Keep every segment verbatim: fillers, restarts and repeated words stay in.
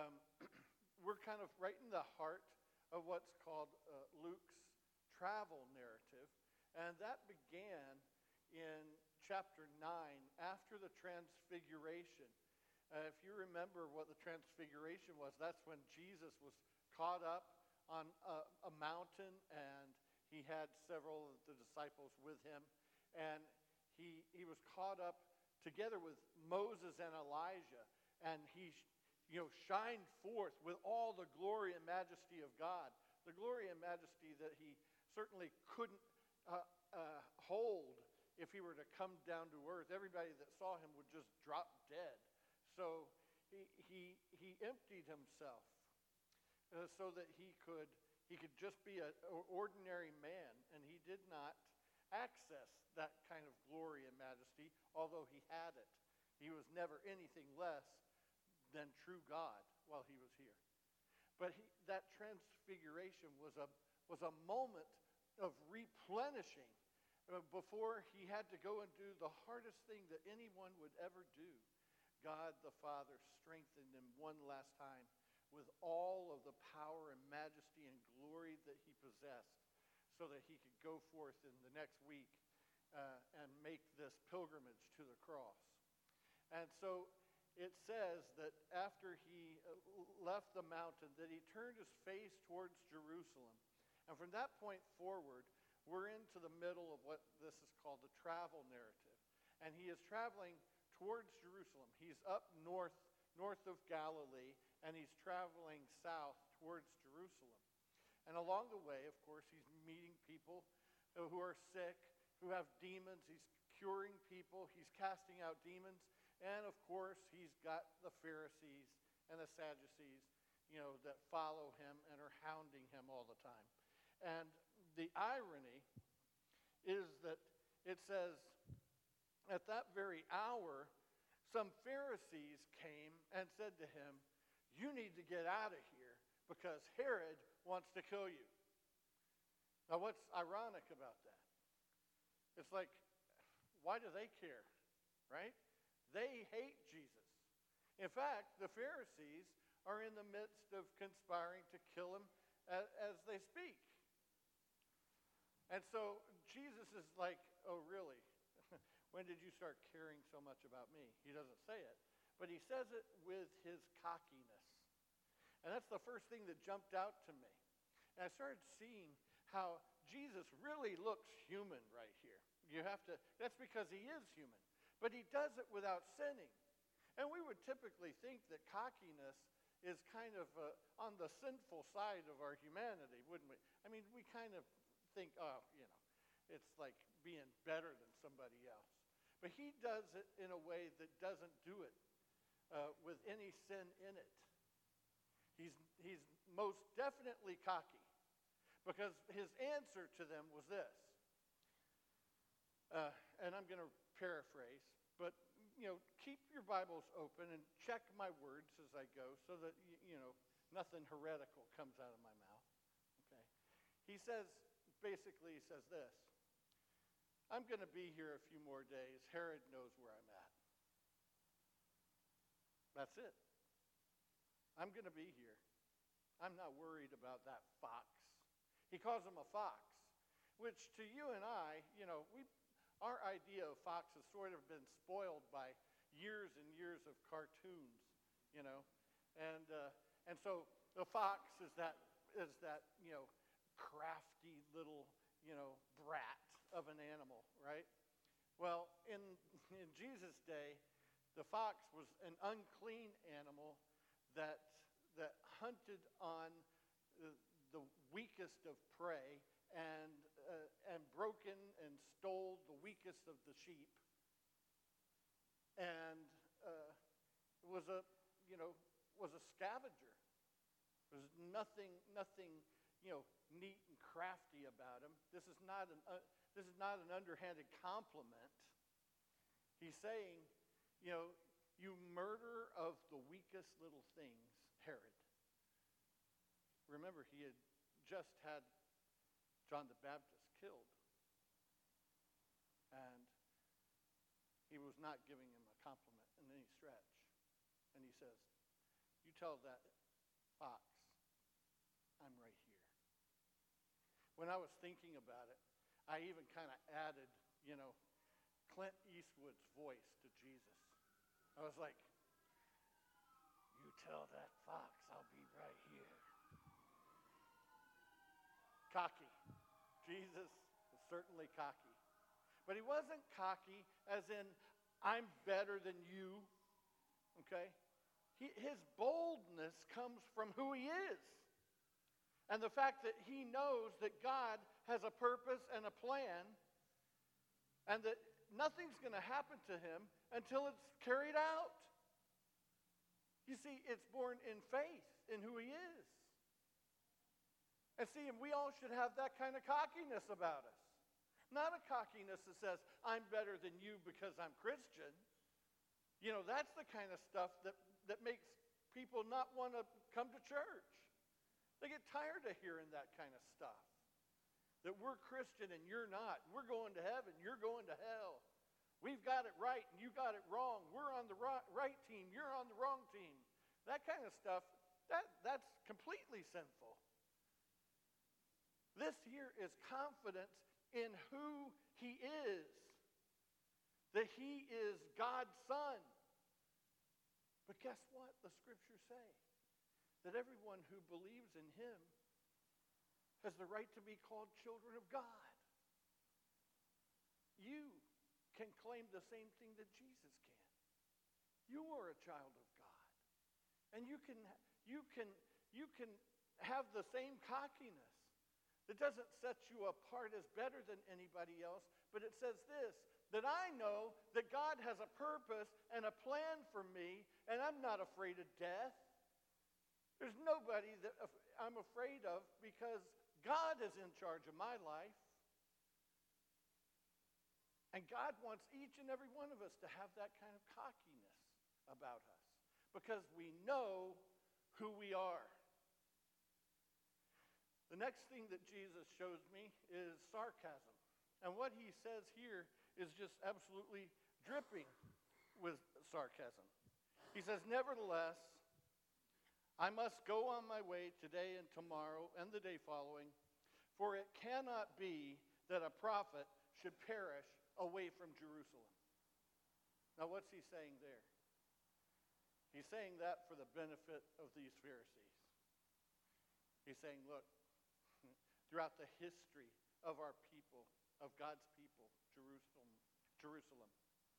Um, we're kind of right in the heart of what's called uh, Luke's travel narrative. And that began in chapter nine, after the Transfiguration. Uh, if you remember what the Transfiguration was, that's when Jesus was caught up on a, a mountain, and he had several of the disciples with him. And he, he was caught up together with Moses and Elijah, and he you know, shined forth with all the glory and majesty of God. The glory and majesty that he certainly couldn't uh, uh, hold if he were to come down to earth. Everybody that saw him would just drop dead. So he he, he emptied himself uh, so that he could he could just be an ordinary man, and he did not access that kind of glory and majesty, although he had it. He was never anything less than true God while he was here. But he, that transfiguration was a was a moment of replenishing uh, before he had to go and do the hardest thing that anyone would ever do. God the Father strengthened him one last time with all of the power and majesty and glory that he possessed, so that he could go forth in the next week uh, and make this pilgrimage to the cross. And so it says that after he left the mountain, that he turned his face towards Jerusalem. And from that point forward, we're into the middle of what this is called the travel narrative. And he is traveling towards Jerusalem. He's up north, north of Galilee, and he's traveling south towards Jerusalem. And along the way, of course, he's meeting people who are sick, who have demons. He's curing people. He's casting out demons. And, of course, he's got the Pharisees and the Sadducees, you know, that follow him and are hounding him all the time. And the irony is that it says, at that very hour, some Pharisees came and said to him, "You need to get out of here because Herod wants to kill you." Now, what's ironic about that? It's like, why do they care, right? They hate Jesus. In fact, the Pharisees are in the midst of conspiring to kill him as, as they speak. And so Jesus is like, oh, really? When did you start caring so much about me? He doesn't say it, but he says it with his cockiness. And that's the first thing that jumped out to me. And I started seeing how Jesus really looks human right here. You have to, that's because he is human. But he does it without sinning. And we would typically think that cockiness is kind of uh, on the sinful side of our humanity, wouldn't we? I mean, we kind of think, oh, you know, it's like being better than somebody else. But he does it in a way that doesn't do it uh, with any sin in it. He's, he's most definitely cocky, because his answer to them was this. Uh, and I'm going to paraphrase, but, you know, keep your Bibles open and check my words as I go so that, you, you know, nothing heretical comes out of my mouth. Okay. He says, basically, he says this. I'm going to be here a few more days. Herod knows where I'm at. That's it. I'm going to be here. I'm not worried about that fox. He calls him a fox, which to you and I, you know, we, our idea of fox has sort of been spoiled by years and years of cartoons, you know. And uh, and so the fox is that is that, you know, crafty little, you know, brat of an animal, right? Well, in in Jesus' day, the fox was an unclean animal that that hunted on the, the weakest of prey and uh, and broken and stole the weakest of the sheep, and uh, was a you know was a scavenger. There's nothing nothing you know neat and crafty about him. This is not an uh, this is not an underhanded compliment. He's saying, you know, you murderer of the weakest little things, Herod. Remember, he had just had John the Baptist killed. And he was not giving him a compliment in any stretch. And he says, you tell that fox, I'm right here. When I was thinking about it, I even kind of added, you know, Clint Eastwood's voice to Jesus. I was like, you tell that fox I'll be right here. Cocky. Jesus was certainly cocky. But he wasn't cocky as in, I'm better than you. Okay? He, his boldness comes from who he is. And the fact that he knows that God has a purpose and a plan, and that nothing's going to happen to him until it's carried out. You see, it's born in faith in who he is. And see, we all should have that kind of cockiness about us. Not a cockiness that says, I'm better than you because I'm Christian. You know, that's the kind of stuff that, that makes people not want to come to church. They get tired of hearing that kind of stuff. That we're Christian and you're not. We're going to heaven, you're going to hell. We've got it right and you got it wrong. We're on the right team, you're on the wrong team. That kind of stuff, that, that's completely sinful. This here is confidence in who he is. That he is God's son. But guess what? The scriptures say that everyone who believes in him has the right to be called children of God. You can claim the same thing that Jesus can. You are a child of God. And you can, you can, you can have the same cockiness. It doesn't set you apart as better than anybody else, but it says this, that I know that God has a purpose and a plan for me, and I'm not afraid of death. There's nobody that I'm afraid of because God is in charge of my life. And God wants each and every one of us to have that kind of cockiness about us because we know who we are. The next thing that Jesus shows me is sarcasm. And what he says here is just absolutely dripping with sarcasm. He says, nevertheless, I must go on my way today and tomorrow and the day following, for it cannot be that a prophet should perish away from Jerusalem. Now what's he saying there? He's saying that for the benefit of these Pharisees. He's saying, look, throughout the history of our people, of God's people, Jerusalem, Jerusalem,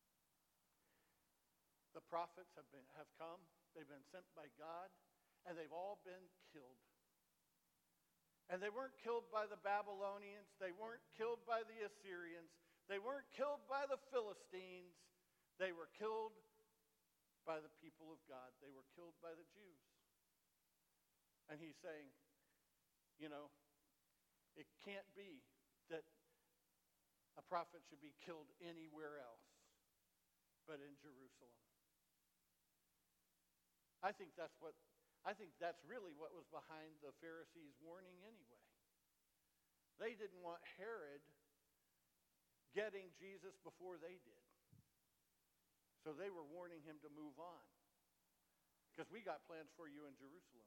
the prophets have been have come, they've been sent by God, and they've all been killed. And they weren't killed by the Babylonians, they weren't killed by the Assyrians, they weren't killed by the Philistines, they were killed by the people of God. They were killed by the Jews. And he's saying, you know, it can't be that a prophet should be killed anywhere else but in Jerusalem. I think that's what I think that's really what was behind the Pharisees' warning anyway. They didn't want Herod getting Jesus before they did. So they were warning him to move on. Because we got plans for you in Jerusalem.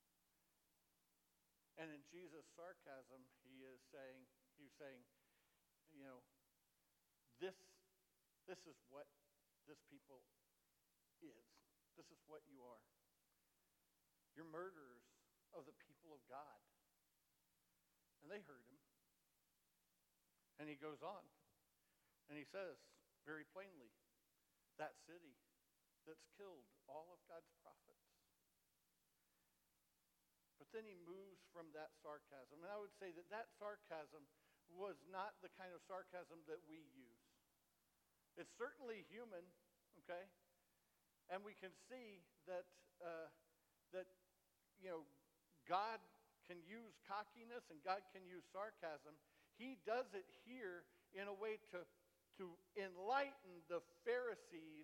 And in Jesus' sarcasm, he is saying, he's saying, you know, this, this is what this people is. This is what you are. You're murderers of the people of God. And they heard him. And he goes on. And he says very plainly, that city that's killed all of God's prophets. But then he moves from that sarcasm. And I would say that that sarcasm was not the kind of sarcasm that we use. It's certainly human, okay? And we can see that, uh, that you know, God can use cockiness and God can use sarcasm. He does it here in a way to, to enlighten the Pharisees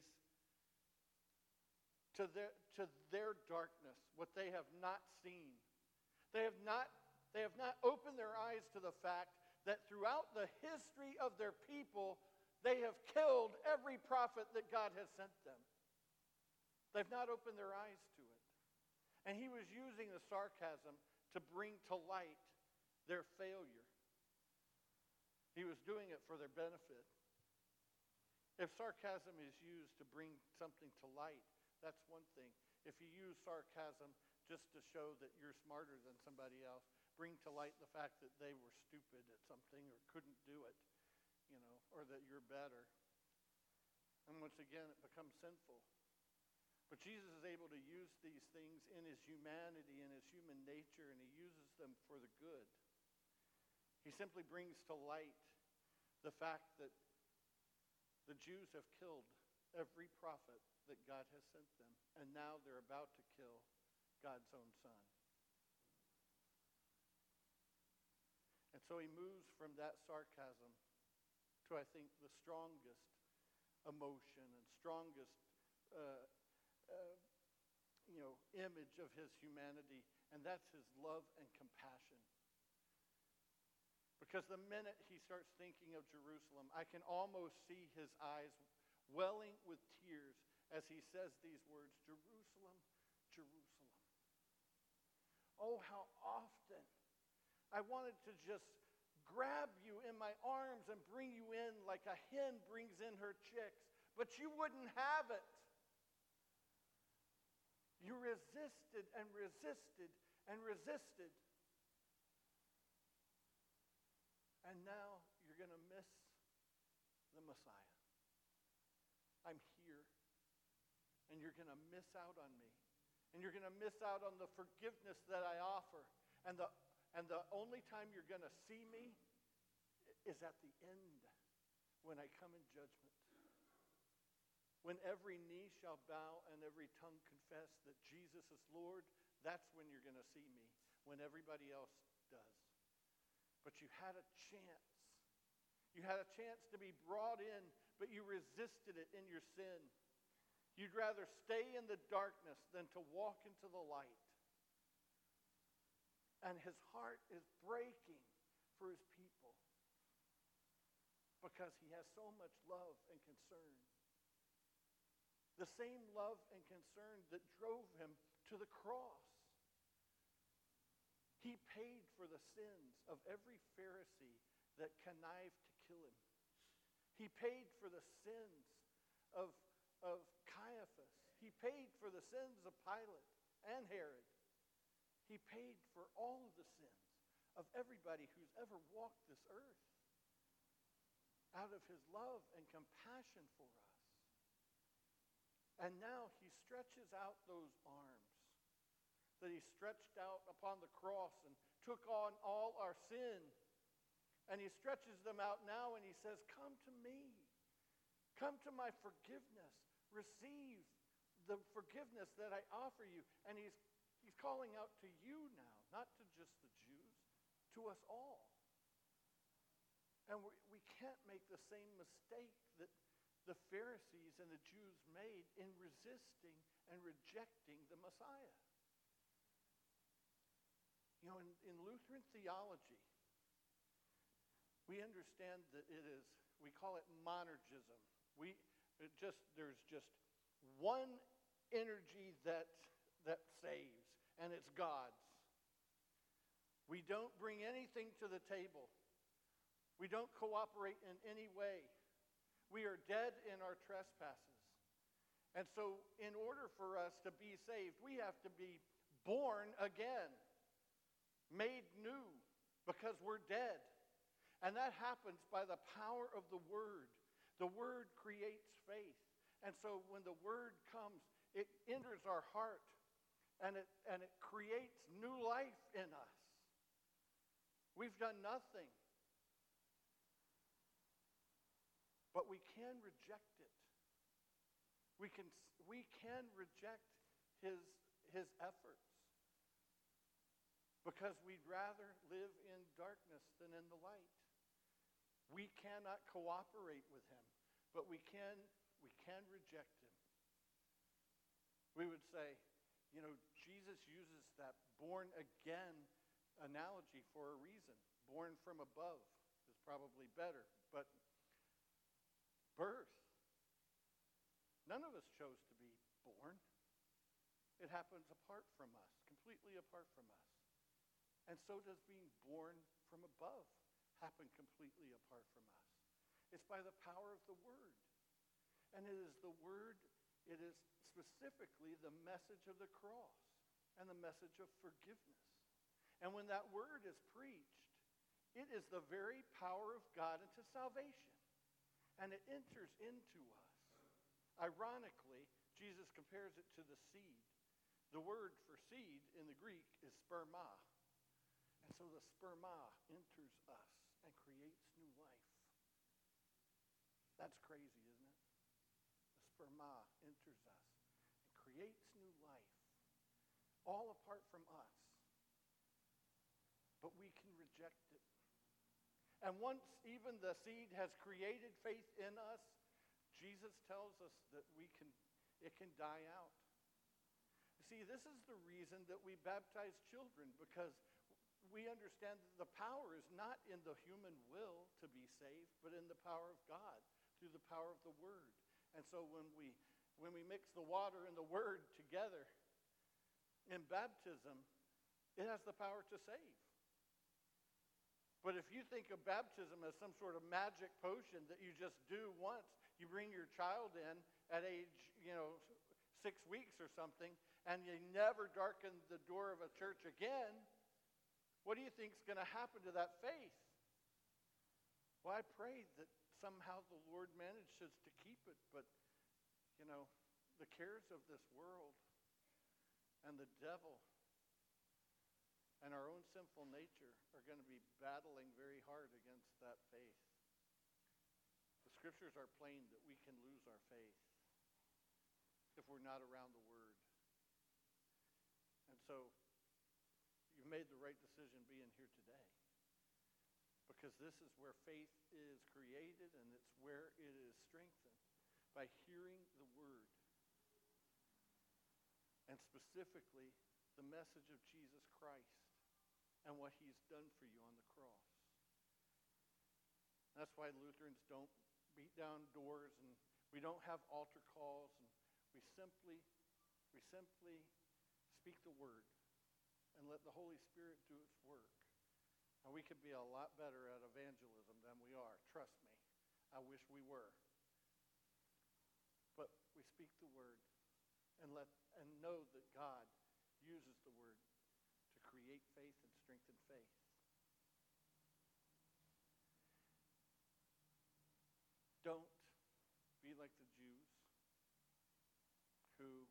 to their, to their darkness, what they have not seen. They have not, they have not opened their eyes to the fact that throughout the history of their people, they have killed every prophet that God has sent them. They've not opened their eyes to it. And he was using the sarcasm to bring to light their failure. He was doing it for their benefit. If sarcasm is used to bring something to light, that's one thing. If you use sarcasm just to show that you're smarter than somebody else, bring to light the fact that they were stupid at something or couldn't do it, you know, or that you're better. And once again, it becomes sinful. But Jesus is able to use these things in his humanity and his human nature, and he uses them for the good. He simply brings to light the fact that the Jews have killed every prophet that God has sent them, and now they're about to kill God's own son. And so he moves from that sarcasm to, I think, the strongest emotion and strongest uh, uh, you know, image of his humanity, and that's his love and compassion. Because the minute he starts thinking of Jerusalem, I can almost see his eyes welling with tears as he says these words, Jerusalem, Jerusalem. Oh, how often I wanted to just grab you in my arms and bring you in like a hen brings in her chicks, but you wouldn't have it. You resisted and resisted and resisted. And now you're going to miss the Messiah. I'm here. And you're going to miss out on me. And you're going to miss out on the forgiveness that I offer. And the, and the only time you're going to see me is at the end, when I come in judgment. When every knee shall bow and every tongue confess that Jesus is Lord, that's when you're going to see me, when everybody else does. But you had a chance. You had a chance to be brought in, but you resisted it in your sin. You'd rather stay in the darkness than to walk into the light. And his heart is breaking for his people because he has so much love and concern. The same love and concern that drove him to the cross. He paid for the sins of every Pharisee that connived to kill him. He paid for the sins of, of Caiaphas. He paid for the sins of Pilate and Herod. He paid for all of the sins of everybody who's ever walked this earth out of his love and compassion for us. And now he stretches out those arms that he stretched out upon the cross and took on all our sin. And he stretches them out now and he says, come to me. Come to my forgiveness. Receive the forgiveness that I offer you. And he's, he's calling out to you now, not to just the Jews, to us all. And we, we can't make the same mistake that the Pharisees and the Jews made in resisting and rejecting the Messiah. You know, in, in Lutheran theology, we understand that it is, we call it monergism. We it just there's just one energy that that saves, and it's God's. We don't bring anything to the table. We don't cooperate in any way. We are dead in our trespasses. And so in order for us to be saved, we have to be born again, made new, because we're dead. And that happens by the power of the Word. The Word creates faith. And so when the Word comes, it enters our heart, and it, and it creates new life in us. We've done nothing. But we can reject it. We can, we can reject his, his efforts because we'd rather live in darkness than in the light. We cannot cooperate with him, but we can, we can reject him. We would say, you know, Jesus uses that born again analogy for a reason. Born from above is probably better, but birth. None of us chose to be born. It happens apart from us, completely apart from us. And so does being born from above happen completely apart from us. It's by the power of the Word. And it is the Word, it is specifically the message of the cross and the message of forgiveness. And when that Word is preached, it is the very power of God into salvation. And it enters into us. Ironically, Jesus compares it to the seed. The word for seed in the Greek is sperma. And so the sperma enters us and creates new life. That's crazy, isn't it? The sperma enters us and creates new life, all apart from us. But we can reject it. And once even the seed has created faith in us, Jesus tells us that we can, it can die out. See, this is the reason that we baptize children, because we understand that the power is not in the human will to be saved, but in the power of God, through the power of the Word. And so when we, when we mix the water and the Word together in baptism, it has the power to save. But if you think of baptism as some sort of magic potion that you just do once, you bring your child in at age, you know, six weeks or something, and you never darken the door of a church again, what do you think is going to happen to that faith? Well, I pray that somehow the Lord manages to keep it, but, you know, the cares of this world and the devil and our own sinful nature are going to be battling very hard against that faith. The scriptures are plain that we can lose our faith if we're not around the Word. And so you've made the right decision being here today, because this is where faith is created, and it's where it is strengthened by hearing the Word, and specifically the message of Jesus Christ and what he's done for you on the cross. That's why Lutherans don't beat down doors, and we don't have altar calls, and we simply, we simply speak the Word and let the Holy Spirit do its work. And we could be a lot better at evangelism than we are. Trust me. I wish we were. But we speak the Word and let and know that God uses the Word to create faith and strengthen faith. Don't be like the Jews who,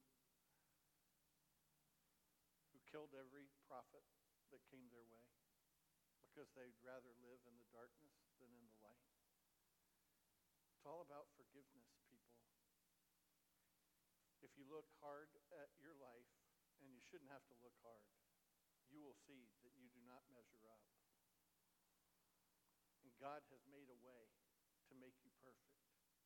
who killed every prophet that came their way because they'd rather live in the darkness than in the light. It's all about forgiveness, people. If you look hard at your life, and you shouldn't have to look hard, you will see that you do not measure up. And God has made a way to make you perfect.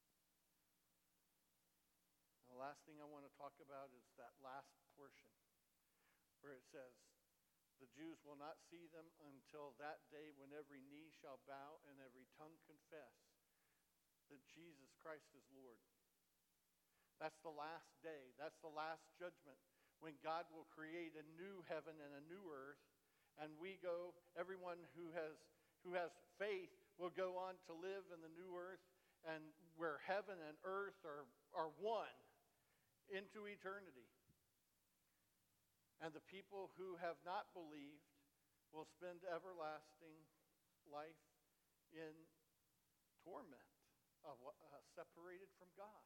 And the last thing I want to talk about is that last portion where it says, the Jews will not see them until that day when every knee shall bow and every tongue confess that Jesus Christ is Lord. That's the last day. That's the last judgment, when God will create a new heaven and a new earth, and we go, everyone who has who has faith will go on to live in the new earth, and where heaven and earth are, are one into eternity. And the people who have not believed will spend everlasting life in torment, uh, uh, separated from God.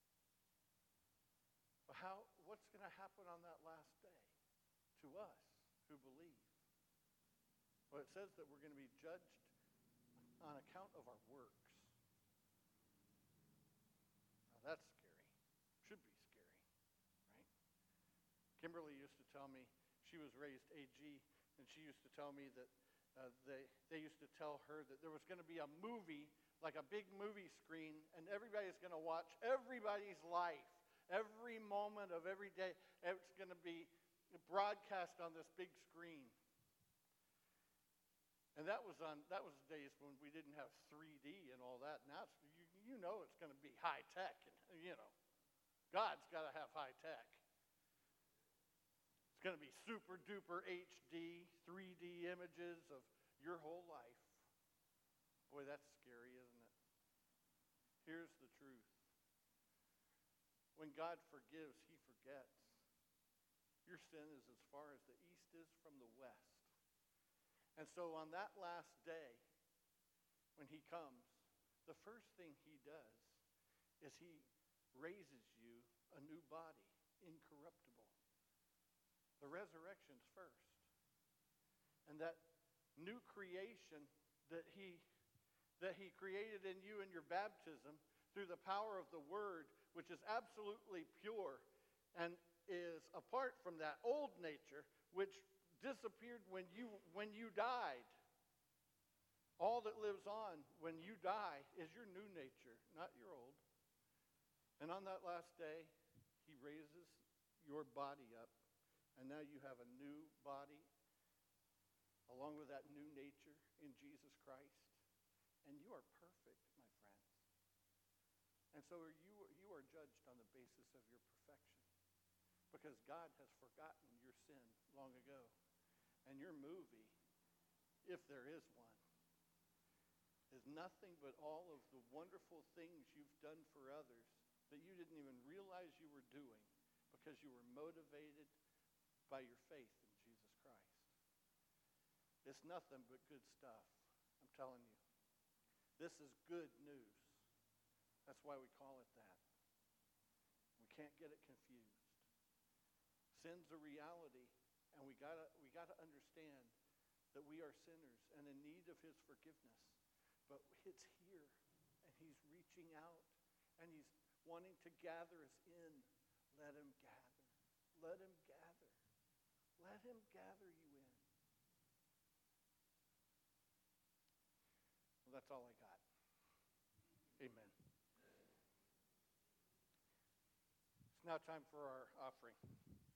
How, what's going to happen on that last day to us who believe? Well, it says that we're going to be judged on account of our works. Now that's scary. Should be scary, right? Kimberly used to tell me, she was raised A G, and she used to tell me that uh, they, they used to tell her that there was going to be a movie, like a big movie screen, and everybody's going to watch everybody's life. Every moment of every day, it's going to be broadcast on this big screen. And that was on that was days when we didn't have three D and all that. Now it's, you, you know it's going to be high tech, and you know, God's got to have high tech. going to be super duper H D, three D images of your whole life. Boy, that's scary, isn't it? Here's the truth. When God forgives, he forgets. Your sin is as far as the east is from the west. And so on that last day, when he comes, the first thing he does is he raises you a new body, incorruptible. The resurrection's first. And that new creation that he that he created in you in your baptism through the power of the word, which is absolutely pure and is apart from that old nature which disappeared when you when you died. All that lives on when you die is your new nature, not your old. And on that last day, he raises your body up, and now you have a new body along with that new nature in Jesus Christ. And you are perfect, my friends. And so are you, you are judged on the basis of your perfection, because God has forgotten your sin long ago. And your movie, if there is one, is nothing but all of the wonderful things you've done for others that you didn't even realize you were doing because you were motivated by your faith in Jesus Christ. It's nothing but good stuff, I'm telling you. This is good news. That's why we call it that. We can't get it confused. Sin's a reality, and we gotta we gotta understand that we are sinners and in need of his forgiveness. But it's here, and he's reaching out, and he's wanting to gather us in. Let him gather. Let him gather. Let him gather you in. Well, that's all I got. Amen. It's now time for our offering.